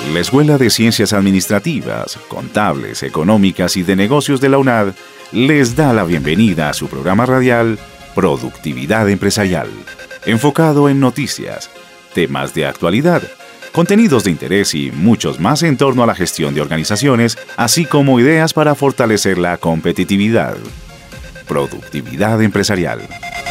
La Escuela de Ciencias Administrativas, Contables, Económicas y de Negocios de la UNAD les da la bienvenida a su programa radial Productividad Empresarial, enfocado en noticias, temas de actualidad, contenidos de interés y muchos más en torno a la gestión de organizaciones, así como ideas para fortalecer la competitividad. Productividad Empresarial.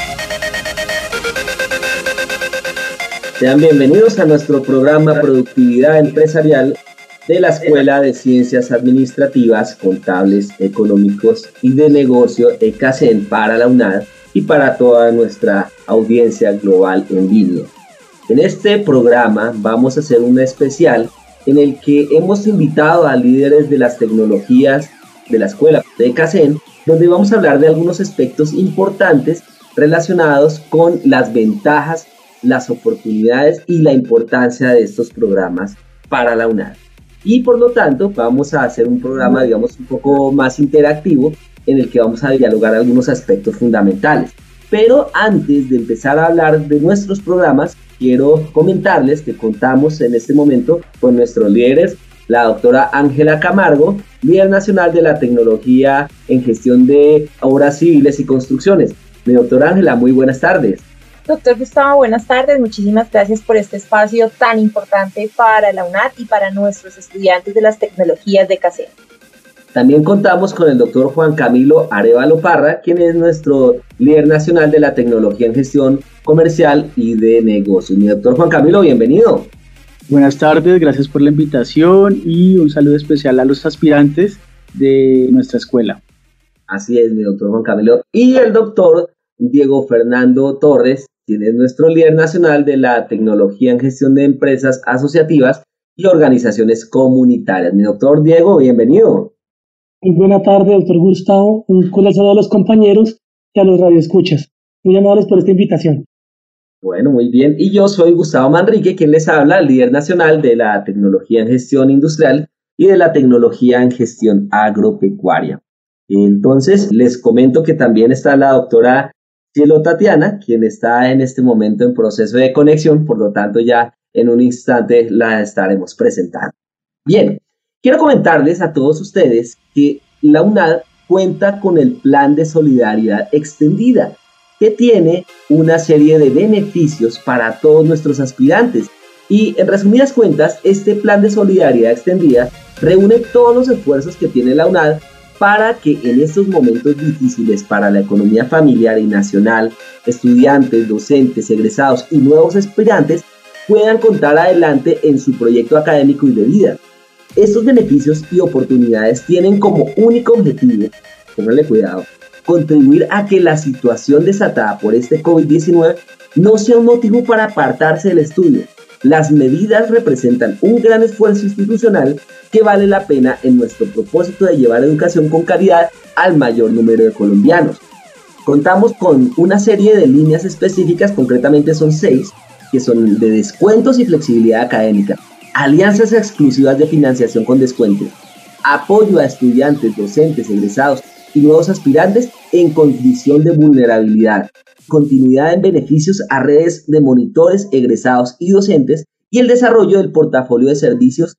Sean bienvenidos a nuestro programa Productividad Empresarial de la Escuela de Ciencias Administrativas, Contables, Económicos y de Negocio ECACEN para la UNAD y para toda nuestra audiencia global en línea. En este programa vamos a hacer un especial en el que hemos invitado a líderes de las tecnologías de la Escuela de ECACEN, donde vamos a hablar de algunos aspectos importantes relacionados con las ventajas, las oportunidades y la importancia de estos programas para la UNAD. Y por lo tanto vamos a hacer un programa, digamos, un poco más interactivo en el que vamos a dialogar algunos aspectos fundamentales. Pero antes de empezar a hablar de nuestros programas, quiero comentarles que contamos en este momento con nuestros líderes, la doctora Ángela Camargo, líder nacional de la tecnología en gestión de obras civiles y construcciones. Mi doctora Ángela, muy buenas tardes. Doctor Gustavo, buenas tardes. Muchísimas gracias por este espacio tan importante para la UNAD y para nuestros estudiantes de las tecnologías de ECACEN. También contamos con el doctor Juan Camilo Arévalo Parra, quien es nuestro líder nacional de la tecnología en gestión comercial y de negocios. Mi doctor Juan Camilo, bienvenido. Buenas tardes, gracias por la invitación y un saludo especial a los aspirantes de nuestra escuela. Así es, mi doctor Juan Camilo. Y el doctor Diego Fernando Torres, quien es nuestro líder nacional de la tecnología en gestión de empresas asociativas y organizaciones comunitarias. Mi doctor Diego, bienvenido. Muy buena tarde, doctor Gustavo. Un cordial saludo a los compañeros y a los radioescuchas. Muy amables por esta invitación. Bueno, muy bien. Y yo soy Gustavo Manrique, quien les habla, líder nacional de la tecnología en gestión industrial y de la tecnología en gestión agropecuaria. Entonces, les comento que también está la doctora Cielo Tatiana, quien está en este momento en proceso de conexión, por lo tanto ya en un instante la estaremos presentando. Bien, quiero comentarles a todos ustedes que la UNAD cuenta con el Plan de Solidaridad Extendida, que tiene una serie de beneficios para todos nuestros aspirantes. Y en resumidas cuentas, este Plan de Solidaridad Extendida reúne todos los esfuerzos que tiene la UNAD para que en estos momentos difíciles para la economía familiar y nacional, estudiantes, docentes, egresados y nuevos aspirantes puedan contar adelante en su proyecto académico y de vida. Estos beneficios y oportunidades tienen como único objetivo, pónganle cuidado, contribuir a que la situación desatada por este COVID-19 no sea un motivo para apartarse del estudio. Las medidas representan un gran esfuerzo institucional que vale la pena en nuestro propósito de llevar educación con calidad al mayor número de colombianos. Contamos con una serie de líneas específicas, concretamente son 6, que son de descuentos y flexibilidad académica, alianzas exclusivas de financiación con descuento, apoyo a estudiantes, docentes, egresados y nuevos aspirantes en condición de vulnerabilidad, continuidad en beneficios a redes de monitores, egresados y docentes y el desarrollo del portafolio de servicios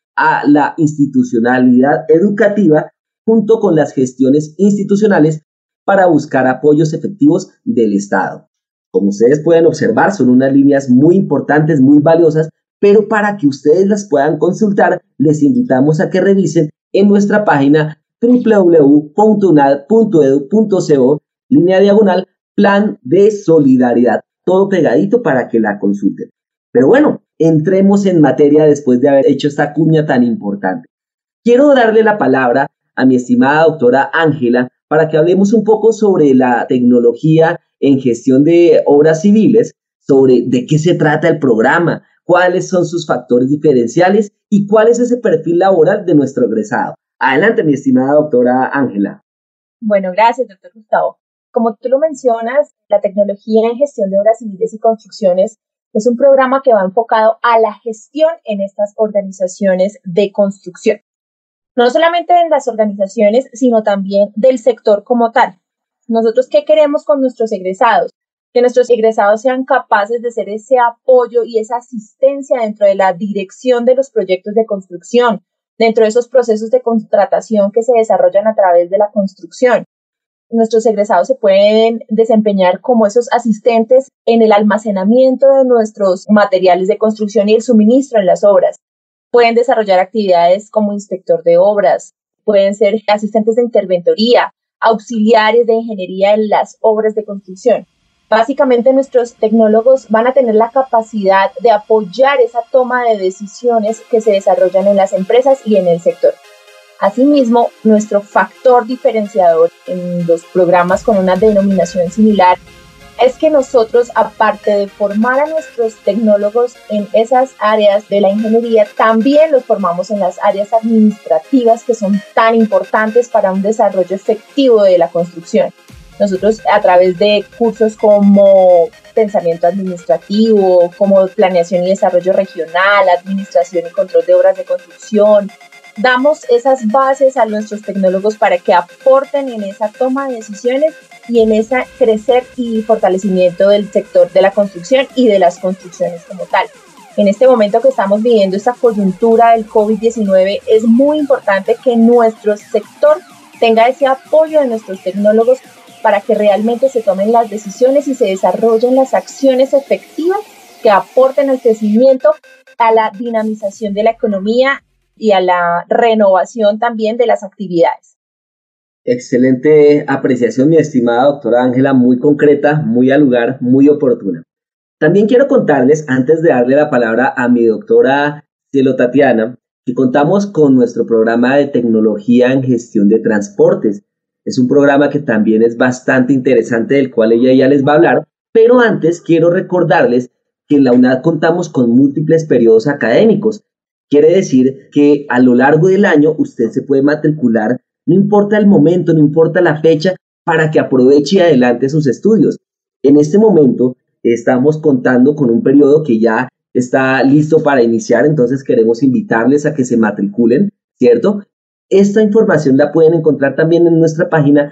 a la institucionalidad educativa junto con las gestiones institucionales para buscar apoyos efectivos del Estado. Como ustedes pueden observar, son unas líneas muy importantes, muy valiosas, pero para que ustedes las puedan consultar, les invitamos a que revisen en nuestra página www.unad.edu.co, /, Plan de Solidaridad, todo pegadito para que la consulten. Pero bueno, entremos en materia después de haber hecho esta cuña tan importante. Quiero darle la palabra a mi estimada doctora Ángela para que hablemos un poco sobre la tecnología en gestión de obras civiles, sobre de qué se trata el programa, cuáles son sus factores diferenciales y cuál es ese perfil laboral de nuestro egresado. Adelante, mi estimada doctora Ángela. Bueno, gracias, doctor Gustavo. Como tú lo mencionas, la tecnología en gestión de obras civiles y construcciones es un programa que va enfocado a la gestión en estas organizaciones de construcción. No solamente en las organizaciones, sino también del sector como tal. Nosotros, ¿qué queremos con nuestros egresados? que nuestros egresados sean capaces de ser ese apoyo y esa asistencia dentro de la dirección de los proyectos de construcción, dentro de esos procesos de contratación que se desarrollan a través de la construcción. Nuestros egresados se pueden desempeñar como esos asistentes en el almacenamiento de nuestros materiales de construcción y el suministro en las obras. Pueden desarrollar actividades como inspector de obras, pueden ser asistentes de interventoría, auxiliares de ingeniería en las obras de construcción. Básicamente, nuestros tecnólogos van a tener la capacidad de apoyar esa toma de decisiones que se desarrollan en las empresas y en el sector. Asimismo, nuestro factor diferenciador en los programas con una denominación similar es que nosotros, aparte de formar a nuestros tecnólogos en esas áreas de la ingeniería, también los formamos en las áreas administrativas que son tan importantes para un desarrollo efectivo de la construcción. Nosotros, a través de cursos como pensamiento administrativo, como planeación y desarrollo regional, administración y control de obras de construcción, damos esas bases a nuestros tecnólogos para que aporten en esa toma de decisiones y en ese crecer y fortalecimiento del sector de la construcción y de las construcciones como tal. En este momento que estamos viviendo esta coyuntura del COVID-19, es muy importante que nuestro sector tenga ese apoyo de nuestros tecnólogos para que realmente se tomen las decisiones y se desarrollen las acciones efectivas que aporten al crecimiento, a la dinamización de la economía y a la renovación también de las actividades. Excelente apreciación, mi estimada doctora Ángela, muy concreta, muy al lugar, muy oportuna. También quiero contarles, antes de darle la palabra a mi doctora Cielo Tatiana, que contamos con nuestro programa de tecnología en gestión de transportes. Es un programa que también es bastante interesante, del cual ella ya les va a hablar, pero antes quiero recordarles que en la UNAD contamos con múltiples periodos académicos. Quiere decir que a lo largo del año usted se puede matricular, no importa el momento, no importa la fecha, para que aproveche y adelante sus estudios. En este momento estamos contando con un periodo que ya está listo para iniciar, entonces queremos invitarles a que se matriculen, ¿cierto? Esta información la pueden encontrar también en nuestra página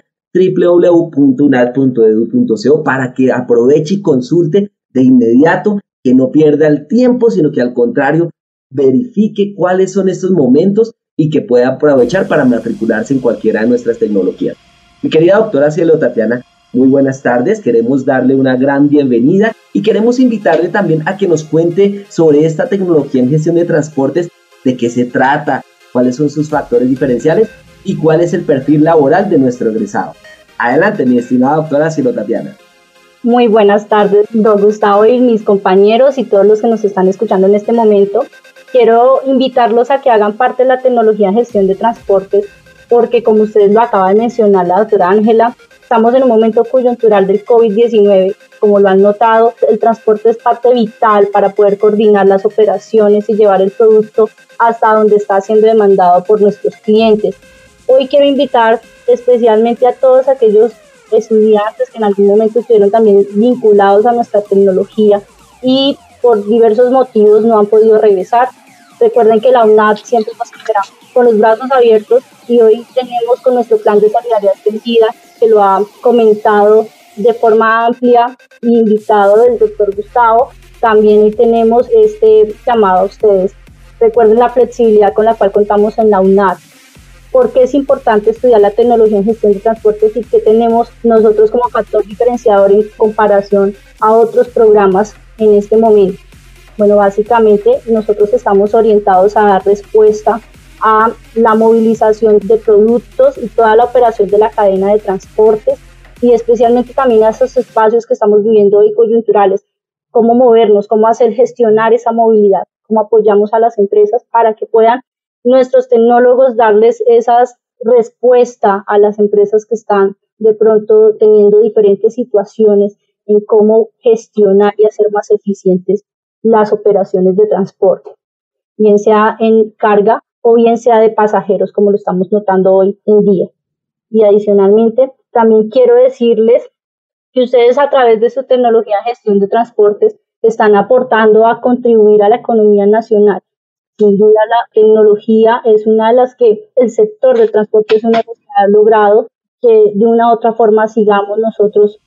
www.unad.edu.co para que aproveche y consulte de inmediato, que no pierda el tiempo, sino que al contrario, verifique cuáles son estos momentos y que pueda aprovechar para matricularse en cualquiera de nuestras tecnologías. Mi querida doctora Cielo Tatiana, muy buenas tardes, queremos darle una gran bienvenida y queremos invitarle también a que nos cuente sobre esta tecnología en gestión de transportes, de qué se trata, cuáles son sus factores diferenciales y cuál es el perfil laboral de nuestro egresado. Adelante, mi estimada doctora Cielo Tatiana. Muy buenas tardes, don Gustavo y mis compañeros y todos los que nos están escuchando en este momento. Quiero invitarlos a que hagan parte de la tecnología en gestión de transportes, porque como ustedes lo acaba de mencionar la doctora Ángela, estamos en un momento coyuntural del COVID-19. Como lo han notado, el transporte es parte vital para poder coordinar las operaciones y llevar el producto hasta donde está siendo demandado por nuestros clientes. Hoy quiero invitar especialmente a todos aquellos estudiantes que en algún momento estuvieron también vinculados a nuestra tecnología y por diversos motivos no han podido regresar. Recuerden que la UNAD siempre nos espera con los brazos abiertos y hoy tenemos con nuestro plan de solidaridad extendida, que lo ha comentado de forma amplia y invitado el doctor Gustavo. También hoy tenemos este llamado a ustedes. Recuerden la flexibilidad con la cual contamos en la UNAD. ¿Por qué es importante estudiar la tecnología en gestión de transportes y qué tenemos nosotros como factor diferenciador en comparación a otros programas en este momento? Bueno, básicamente nosotros estamos orientados a dar respuesta a la movilización de productos y toda la operación de la cadena de transportes y especialmente también a esos espacios que estamos viviendo hoy coyunturales, cómo movernos, cómo hacer gestionar esa movilidad, cómo apoyamos a las empresas para que puedan nuestros tecnólogos darles esas respuestas a las empresas que están de pronto teniendo diferentes situaciones en cómo gestionar y hacer más eficientes las operaciones de transporte, bien sea en carga o bien sea de pasajeros, como lo estamos notando hoy en día. Y adicionalmente, también quiero decirles que ustedes a través de su tecnología de gestión de transportes están aportando a contribuir a la economía nacional. Sin duda, la tecnología es una de las que el sector del transporte es una de las que ha logrado que de una u otra forma sigamos nosotros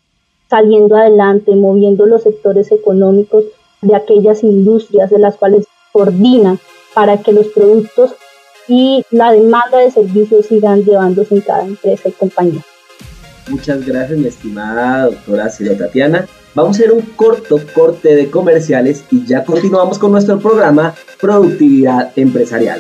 saliendo adelante, moviendo los sectores económicos de aquellas industrias de las cuales coordina para que los productos y la demanda de servicios sigan llevándose en cada empresa y compañía. Muchas gracias, mi estimada doctora Cielo Tatiana. Vamos a hacer un corte de comerciales y ya continuamos con nuestro programa Productividad Empresarial.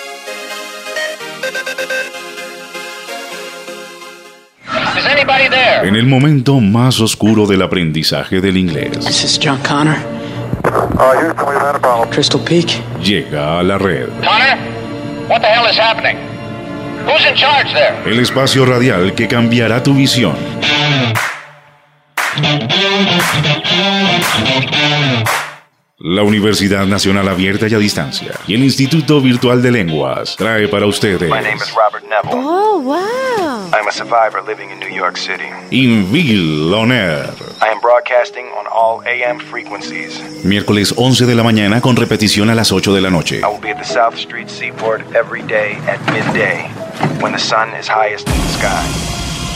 En el momento más oscuro del aprendizaje del inglés, This is John Connor. Crystal Peak. llega a la red. Connor, what the hell is happening? Who's in charge there? El espacio radial que cambiará tu visión. La Universidad Nacional Abierta y a Distancia y el Instituto Virtual de Lenguas trae para ustedes My name is Robert Neville. Oh, wow. I'm a survivor living in New York City. Inville On Air. I am broadcasting on all AM frequencies. Miércoles 11 de la mañana con repetición a las 8 de la noche. I will be at the South Street Seaport every day at midday when the sun is highest in the sky.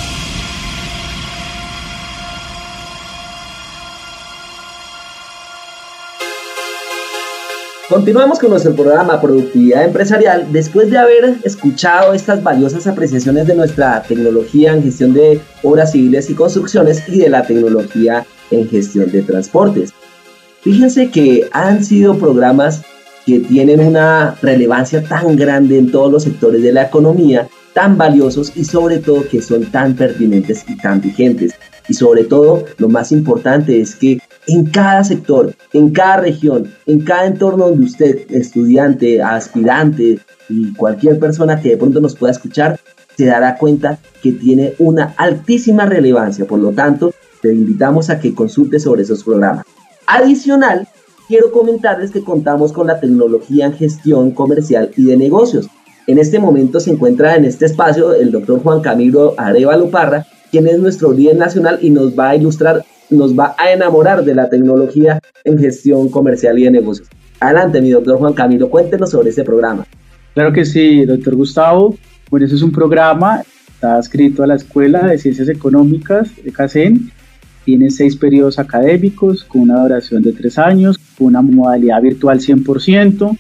Continuamos con nuestro programa Productividad Empresarial después de haber escuchado estas valiosas apreciaciones de nuestra tecnología en gestión de obras civiles y construcciones y de la tecnología en gestión de transportes. Fíjense que han sido programas que tienen una relevancia tan grande en todos los sectores de la economía, tan valiosos y sobre todo que son tan pertinentes y tan vigentes. Y sobre todo, lo más importante es que en cada sector, en cada región, en cada entorno donde usted, estudiante, aspirante y cualquier persona que de pronto nos pueda escuchar, se dará cuenta que tiene una altísima relevancia. Por lo tanto, te invitamos a que consultes sobre esos programas. Adicional, quiero comentarles que contamos con la tecnología en gestión comercial y de negocios. En este momento se encuentra en este espacio el doctor Juan Camilo Arévalo Parra, quien es nuestro líder nacional y nos va a ilustrar, nos va a enamorar de la tecnología en gestión comercial y de negocios. Adelante, mi doctor Juan Camilo, cuéntenos sobre este programa. Claro que sí, doctor Gustavo. Bueno, eso es un programa, está adscrito a la Escuela de Ciencias Económicas de CACEN. Tiene 6 periodos académicos con una duración de 3 años, con una modalidad virtual 100%,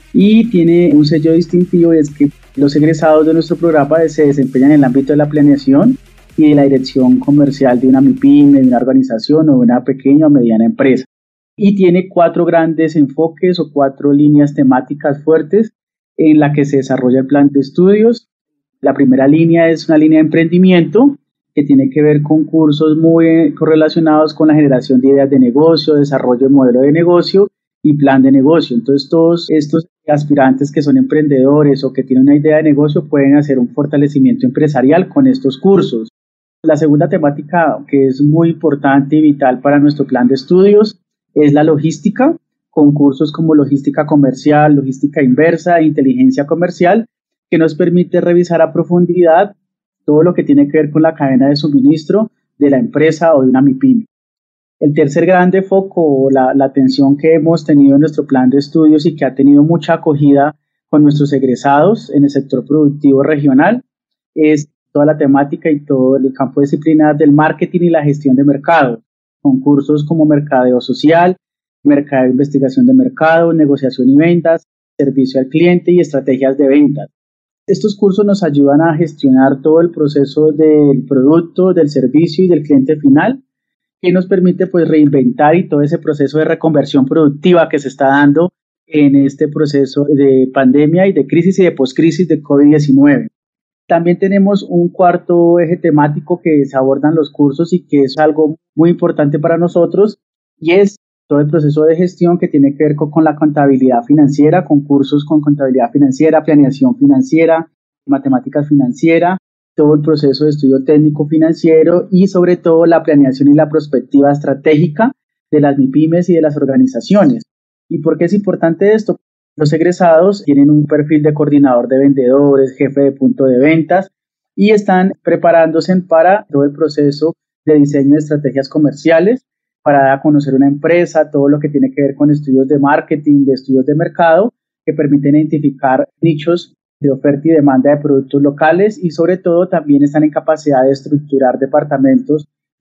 y tiene un sello distintivo, y es que los egresados de nuestro programa se desempeñan en el ámbito de la planeación y de la dirección comercial de una MIPYME, de una organización o de una pequeña o mediana empresa. Y tiene 4 grandes enfoques o 4 líneas temáticas fuertes en la que se desarrolla el plan de estudios. La primera línea es una línea de emprendimiento que tiene que ver con cursos muy correlacionados con la generación de ideas de negocio, desarrollo de modelo de negocio y plan de negocio. Entonces, todos estos aspirantes que son emprendedores o que tienen una idea de negocio pueden hacer un fortalecimiento empresarial con estos cursos. La segunda temática, que es muy importante y vital para nuestro plan de estudios, es la logística, con cursos como logística comercial, logística inversa e inteligencia comercial, que nos permite revisar a profundidad todo lo que tiene que ver con la cadena de suministro de la empresa o de una MIPYME. El tercer grande foco, la atención que hemos tenido en nuestro plan de estudios y que ha tenido mucha acogida con nuestros egresados en el sector productivo regional, es toda la temática y todo el campo disciplinar del marketing y la gestión de mercado, con cursos como mercadeo social, mercadeo de investigación de mercado, negociación y ventas, servicio al cliente y estrategias de ventas. Estos cursos nos ayudan a gestionar todo el proceso del producto, del servicio y del cliente final, que nos permite pues reinventar y todo ese proceso de reconversión productiva que se está dando en este proceso de pandemia y de crisis y de poscrisis de COVID-19. También tenemos un cuarto eje temático que se abordan los cursos y que es algo muy importante para nosotros, y es todo el proceso de gestión que tiene que ver con la contabilidad financiera, con cursos con contabilidad financiera, planeación financiera, matemática financiera, todo el proceso de estudio técnico financiero y sobre todo la planeación y la prospectiva estratégica de las MIPYMES y de las organizaciones. ¿Y por qué es importante esto? Los egresados tienen un perfil de coordinador de vendedores, jefe de punto de ventas y están preparándose para todo el proceso de diseño de estrategias comerciales, para dar a conocer una empresa, todo lo que tiene que ver con estudios de marketing, de estudios de mercado, que permiten identificar nichos de oferta y demanda de productos locales y sobre todo también están en capacidad de estructurar departamentos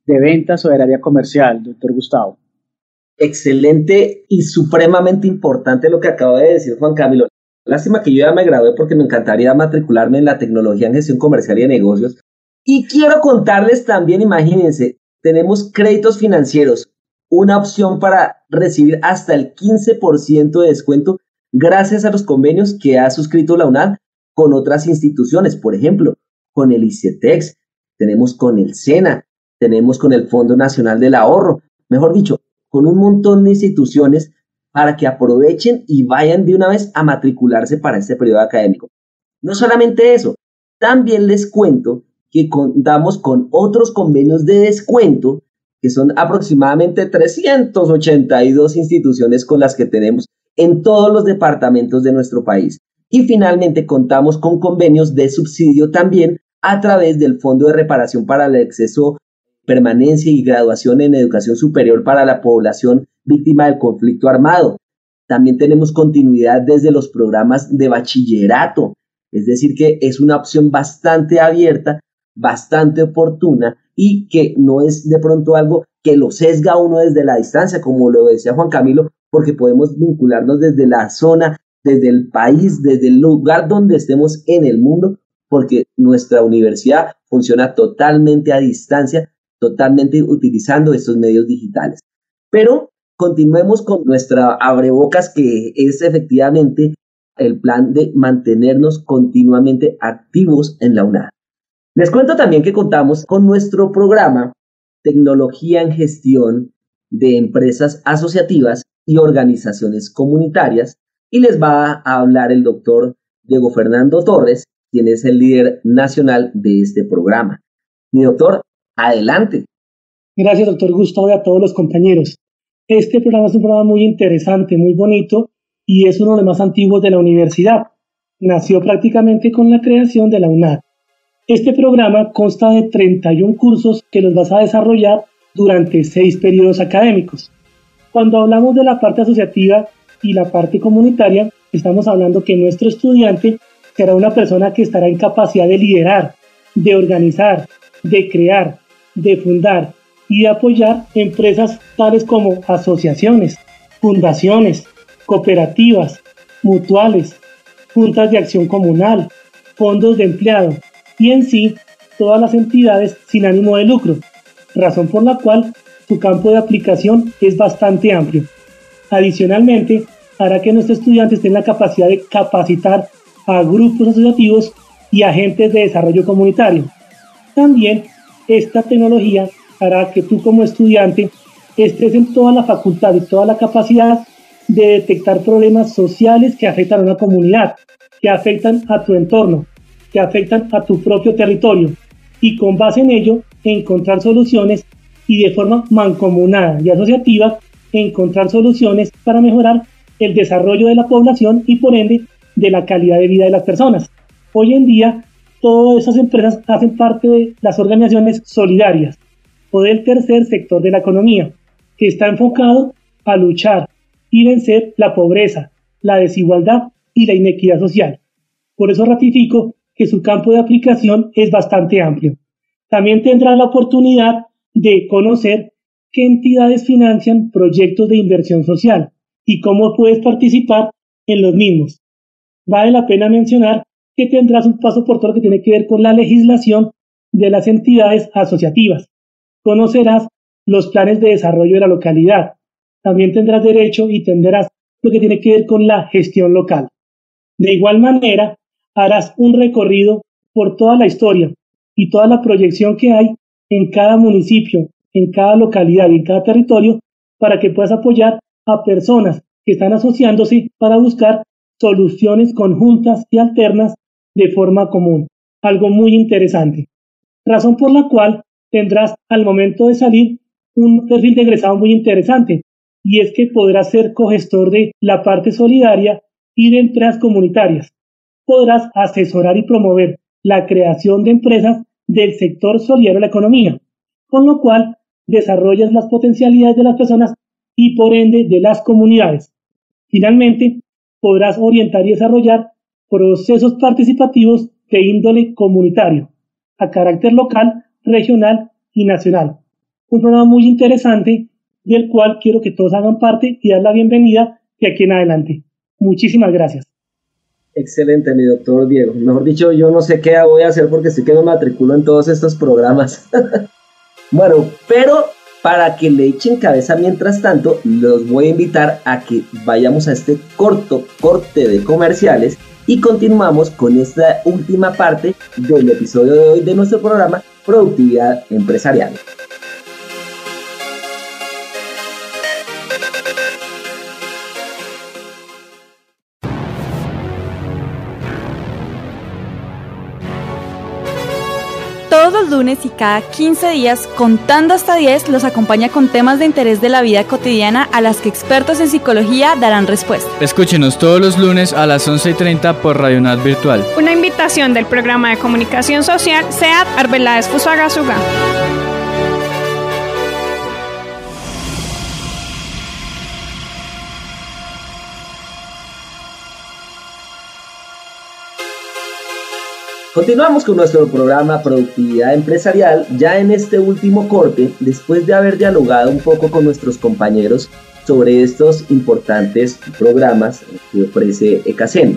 de ventas o del área comercial, doctor Gustavo. Excelente y supremamente importante lo que acaba de decir Juan Camilo. Lástima que yo ya me gradué porque me encantaría matricularme en la tecnología en gestión comercial y de negocios. Y quiero contarles también, imagínense, tenemos créditos financieros, una opción para recibir hasta el 15% de descuento gracias a los convenios que ha suscrito la UNAD con otras instituciones, por ejemplo, con el ICETEX, tenemos con el SENA, tenemos con el Fondo Nacional del Ahorro, mejor dicho, con un montón de instituciones para que aprovechen y vayan de una vez a matricularse para este periodo académico. No solamente eso, también les cuento que contamos con otros convenios de descuento, que son aproximadamente 382 instituciones con las que tenemos en todos los departamentos de nuestro país. Y finalmente contamos con convenios de subsidio también a través del Fondo de Reparación para el Acceso, Permanencia y Graduación en Educación Superior para la población víctima del conflicto armado. También tenemos continuidad desde los programas de bachillerato, es decir que es una opción bastante abierta, bastante oportuna y que no es de pronto algo que lo sesga a uno desde la distancia, como lo decía Juan Camilo, porque podemos vincularnos desde la zona, desde el país, desde el lugar donde estemos en el mundo, porque nuestra universidad funciona totalmente a distancia, totalmente utilizando estos medios digitales. Pero continuemos con nuestra abrebocas, que es efectivamente el plan de mantenernos continuamente activos en la UNAD. Les cuento también que contamos con nuestro programa Tecnología en Gestión de Empresas Asociativas y Organizaciones Comunitarias, y les va a hablar el doctor Diego Fernando Torres, quien es el líder nacional de este programa. Mi doctor, adelante. Gracias, doctor Gustavo, y a todos los compañeros. Este programa es un programa muy interesante, muy bonito, y es uno de los más antiguos de la universidad. Nació prácticamente con la creación de la UNAD. Este programa consta de 31 cursos que los vas a desarrollar durante 6 periodos académicos. Cuando hablamos de la parte asociativa y la parte comunitaria, estamos hablando que nuestro estudiante será una persona que estará en capacidad de liderar, de organizar, de crear, de fundar y de apoyar empresas tales como asociaciones, fundaciones, cooperativas, mutuales, juntas de acción comunal, fondos de empleado y en sí todas las entidades sin ánimo de lucro, razón por la cual su campo de aplicación es bastante amplio. Adicionalmente, hará que nuestros estudiantes tengan la capacidad de capacitar a grupos asociativos y agentes de desarrollo comunitario. También esta tecnología hará que tú como estudiante estés en toda la facultad y toda la capacidad de detectar problemas sociales que afectan a una comunidad, que afectan a tu entorno, que afectan a tu propio territorio, y con base en ello encontrar soluciones y de forma mancomunada y asociativa encontrar soluciones para mejorar el desarrollo de la población y por ende de la calidad de vida de las personas. Hoy en día todas esas empresas hacen parte de las organizaciones solidarias o del tercer sector de la economía, que está enfocado a luchar y vencer la pobreza, la desigualdad y la inequidad social. Por eso ratifico que su campo de aplicación es bastante amplio. También tendrás la oportunidad de conocer qué entidades financian proyectos de inversión social y cómo puedes participar en los mismos. Vale la pena mencionar que tendrás un paso por todo lo que tiene que ver con la legislación de las entidades asociativas. Conocerás los planes de desarrollo de la localidad. También tendrás derecho y tendrás lo que tiene que ver con la gestión local. De igual manera, harás un recorrido por toda la historia y toda la proyección que hay en cada municipio, en cada localidad y en cada territorio para que puedas apoyar a personas que están asociándose para buscar soluciones conjuntas y alternas de forma común. Algo muy interesante. Razón por la cual tendrás al momento de salir un perfil de egresado muy interesante, y es que podrás ser cogestor de la parte solidaria y de empresas comunitarias. Podrás asesorar y promover la creación de empresas del sector solidario de la economía, con lo cual desarrollas las potencialidades de las personas y por ende de las comunidades. Finalmente, podrás orientar y desarrollar procesos participativos de índole comunitario, a carácter local, regional y nacional, un programa muy interesante del cual quiero que todos hagan parte y dar la bienvenida de aquí en adelante. Muchísimas gracias. Excelente, mi doctor Diego. Mejor dicho, yo no sé qué voy a hacer porque estoy que me matriculo en todos estos programas. Bueno, pero para que le echen cabeza mientras tanto, los voy a invitar a que vayamos a este corto corte de comerciales y continuamos con esta última parte del episodio de hoy de nuestro programa Productividad Empresarial. Todos los lunes y cada 15 días, Contando hasta 10, los acompaña con temas de interés de la vida cotidiana a las que expertos en psicología darán respuesta. Escúchenos todos los lunes a las 11:30 por Radionat Virtual. Una invitación del programa de comunicación social SEAT Arbeláez Fusagasugá. Continuamos con nuestro programa Productividad Empresarial, ya en este último corte, después de haber dialogado un poco con nuestros compañeros sobre estos importantes programas que ofrece ECACEN.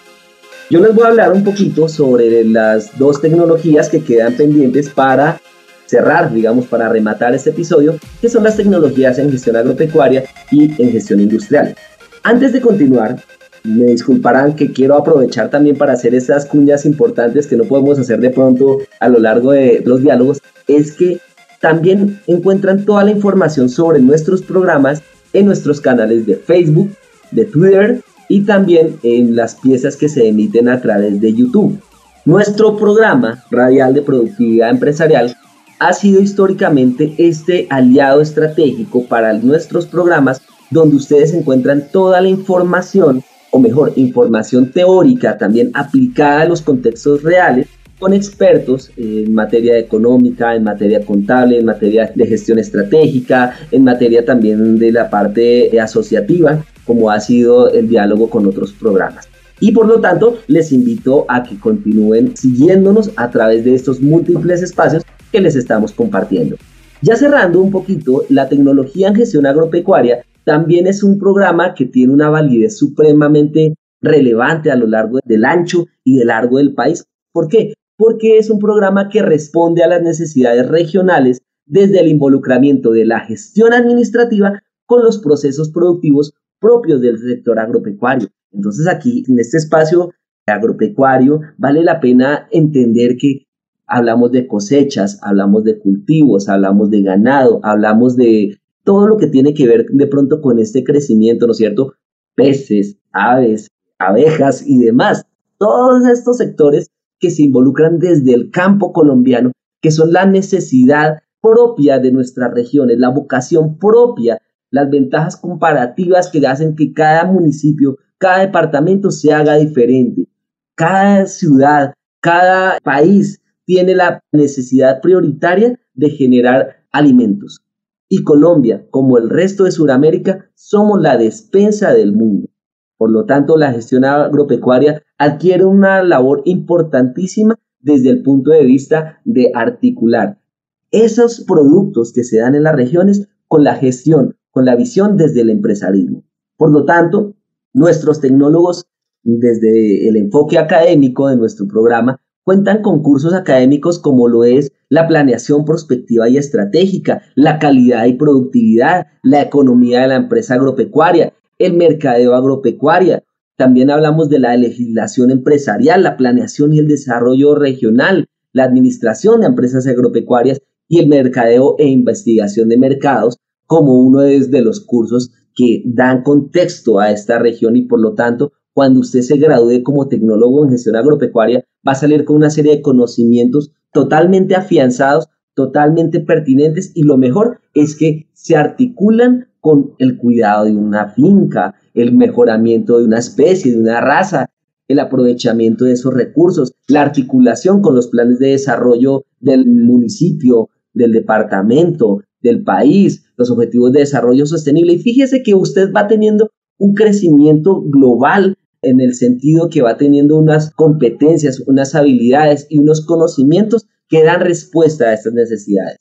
Yo les voy a hablar un poquito sobre las dos tecnologías que quedan pendientes para cerrar, digamos, para rematar este episodio, que son las tecnologías en gestión agropecuaria y en gestión industrial. Antes de continuar, me disculparán que quiero aprovechar también para hacer estas cuñas importantes que no podemos hacer de pronto a lo largo de los diálogos, es que también encuentran toda la información sobre nuestros programas en nuestros canales de Facebook, de Twitter y también en las piezas que se emiten a través de YouTube. Nuestro programa radial de productividad empresarial ha sido históricamente este aliado estratégico para nuestros programas donde ustedes encuentran toda la información, o mejor, información teórica también aplicada a los contextos reales con expertos en materia económica, en materia contable, en materia de gestión estratégica, en materia también de la parte asociativa, como ha sido el diálogo con otros programas. Y por lo tanto, les invito a que continúen siguiéndonos a través de estos múltiples espacios que les estamos compartiendo. Ya cerrando un poquito, la tecnología en gestión agropecuaria también es un programa que tiene una validez supremamente relevante a lo largo del ancho y del largo del país. ¿Por qué? Porque es un programa que responde a las necesidades regionales desde el involucramiento de la gestión administrativa con los procesos productivos propios del sector agropecuario. Entonces aquí, en este espacio agropecuario, vale la pena entender que hablamos de cosechas, hablamos de cultivos, hablamos de ganado, hablamos de todo lo que tiene que ver de pronto con este crecimiento, ¿no es cierto? Peces, aves, abejas y demás. Todos estos sectores que se involucran desde el campo colombiano, que son la necesidad propia de nuestras regiones, la vocación propia, las ventajas comparativas que hacen que cada municipio, cada departamento se haga diferente. Cada ciudad, cada país tiene la necesidad prioritaria de generar alimentos. Y Colombia, como el resto de Sudamérica, somos la despensa del mundo. Por lo tanto, la gestión agropecuaria adquiere una labor importantísima desde el punto de vista de articular esos productos que se dan en las regiones con la gestión, con la visión desde el empresarismo. Por lo tanto, nuestros tecnólogos, desde el enfoque académico de nuestro programa, cuentan con cursos académicos como lo es la planeación prospectiva y estratégica, la calidad y productividad, la economía de la empresa agropecuaria, el mercadeo agropecuaria. También hablamos de la legislación empresarial, la planeación y el desarrollo regional, la administración de empresas agropecuarias y el mercadeo e investigación de mercados como uno de los cursos que dan contexto a esta región y por lo tanto, cuando usted se gradúe como tecnólogo en gestión agropecuaria, va a salir con una serie de conocimientos totalmente afianzados, totalmente pertinentes y lo mejor es que se articulan con el cuidado de una finca, el mejoramiento de una especie, de una raza, el aprovechamiento de esos recursos, la articulación con los planes de desarrollo del municipio, del departamento, del país, los objetivos de desarrollo sostenible. Y fíjese que usted va teniendo un crecimiento global en el sentido que va teniendo unas competencias, unas habilidades y unos conocimientos que dan respuesta a estas necesidades.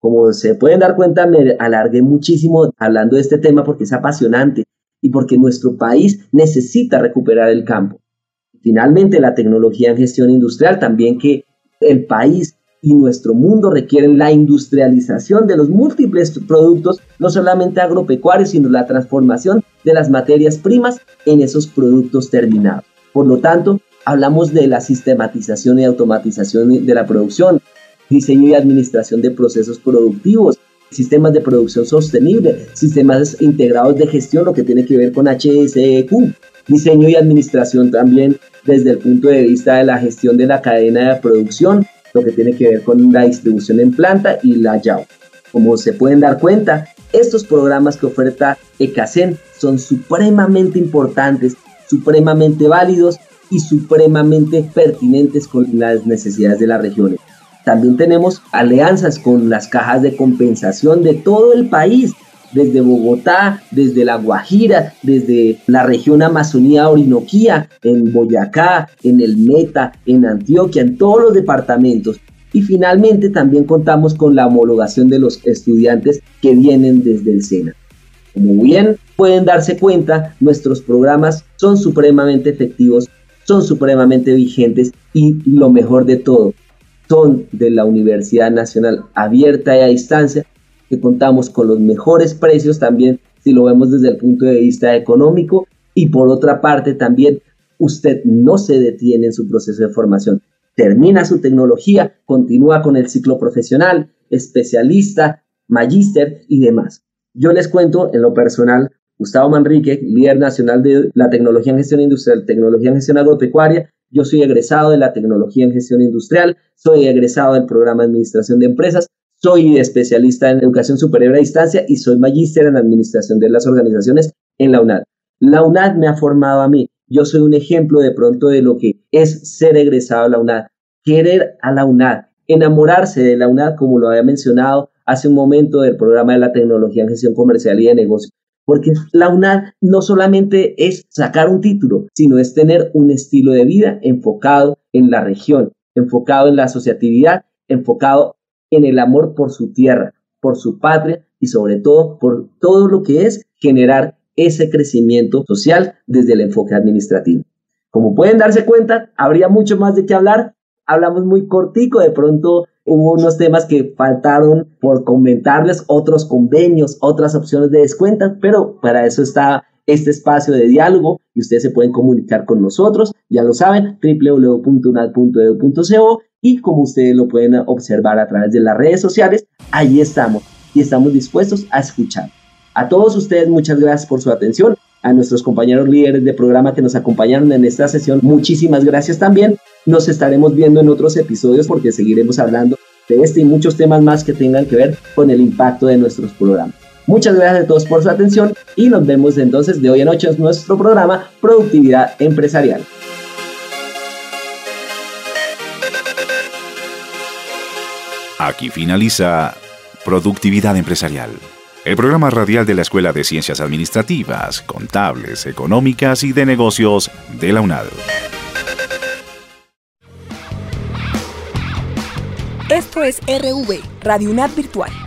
Como se pueden dar cuenta, me alargué muchísimo hablando de este tema porque es apasionante y porque nuestro país necesita recuperar el campo. Finalmente, la tecnología en gestión industrial, también que el país y nuestro mundo requieren la industrialización de los múltiples productos, no solamente agropecuarios, sino la transformación de las materias primas en esos productos terminados. Por lo tanto, hablamos de la sistematización y automatización de la producción, diseño y administración de procesos productivos, sistemas de producción sostenible, sistemas integrados de gestión, lo que tiene que ver con HSEQ, diseño y administración también desde el punto de vista de la gestión de la cadena de producción, lo que tiene que ver con la distribución en planta y la YAU. Como se pueden dar cuenta, estos programas que oferta ECACEN son supremamente importantes, supremamente válidos y supremamente pertinentes con las necesidades de las regiones. También tenemos alianzas con las cajas de compensación de todo el país, desde Bogotá, desde La Guajira, desde la región Amazonía-Orinoquía, en Boyacá, en el Meta, en Antioquia, en todos los departamentos. Y finalmente también contamos con la homologación de los estudiantes que vienen desde el SENA. Como bien pueden darse cuenta, nuestros programas son supremamente efectivos, son supremamente vigentes y lo mejor de todo, son de la Universidad Nacional Abierta y a Distancia, que contamos con los mejores precios también, si lo vemos desde el punto de vista económico, y por otra parte también usted no se detiene en su proceso de formación, termina su tecnología, continúa con el ciclo profesional, especialista, magíster y demás. Yo les cuento en lo personal, Gustavo Manrique, líder nacional de la tecnología en gestión industrial, tecnología en gestión agropecuaria. Yo soy egresado de la tecnología en gestión industrial, soy egresado del programa de administración de empresas, soy especialista en educación superior a distancia y soy magíster en administración de las organizaciones en la UNAD. La UNAD me ha formado a mí. Yo soy un ejemplo de pronto de lo que es ser egresado a la UNAD, querer a la UNAD, enamorarse de la UNAD, como lo había mencionado hace un momento del programa de la tecnología en gestión comercial y de negocio. Porque la UNAD no solamente es sacar un título, sino es tener un estilo de vida enfocado en la región, enfocado en la asociatividad, enfocado en el amor por su tierra, por su patria y sobre todo por todo lo que es generar ese crecimiento social desde el enfoque administrativo. Como pueden darse cuenta, habría mucho más de qué hablar. Hablamos muy cortico, de pronto hubo unos temas que faltaron por comentarles, otros convenios, otras opciones de descuento, pero para eso está este espacio de diálogo y ustedes se pueden comunicar con nosotros, ya lo saben, www.unad.edu.co, y como ustedes lo pueden observar a través de las redes sociales, ahí estamos y estamos dispuestos a escuchar. A todos ustedes, muchas gracias por su atención. A nuestros compañeros líderes de programa que nos acompañaron en esta sesión, muchísimas gracias también. Nos estaremos viendo en otros episodios porque seguiremos hablando de este y muchos temas más que tengan que ver con el impacto de nuestros programas. Muchas gracias a todos por su atención y nos vemos entonces de hoy a noche en nuestro programa Productividad Empresarial. Aquí finaliza Productividad Empresarial, el programa radial de la Escuela de Ciencias Administrativas, Contables, Económicas y de Negocios de la UNAD. Esto es RV, Radio UNAD Virtual.